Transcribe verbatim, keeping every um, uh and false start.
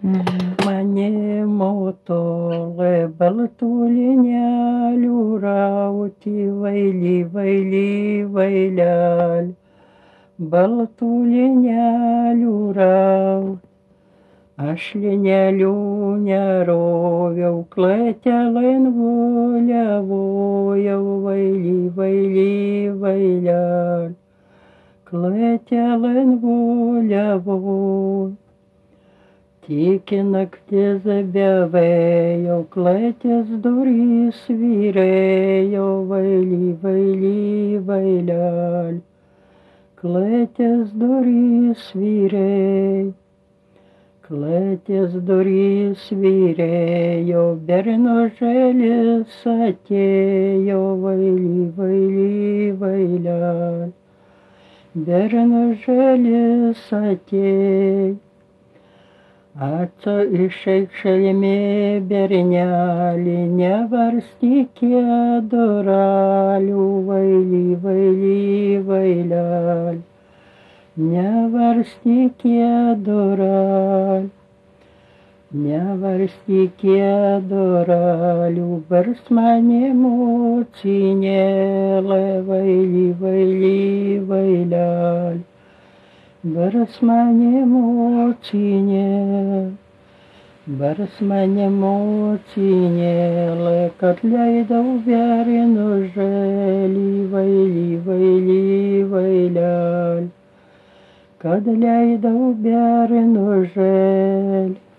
Мгм. Mane motole baltulinelių rauti, vaily, vaily, vailel. Baltulinelių raut. Aš linelių neroviau, kletelin voliavojau, vaily, vaily, vailel. Kletelin voliavojau. Tiki naktis bevėjo, kletės durys vyrėjo, vaily, vaily, vailel. Kletės durys vyrėjo, kletės durys vyrėjo, bernužėlis atėjo, vaily, vaily, vailel. Bernužėlis atėjo. Aca išeikšelėmė bernelį, nevarstykė duralių, vaily, vaily, vailel. Nevarstykė duralių, nevarstykė duralių, bars mane mocinėlė, vaily, vaily, vailel. Baras mane mocinėlė, baras mane mocinėlė, kad leidau bernužėlį, vaily, vaily, vailel. Kad leidau bernužėlį.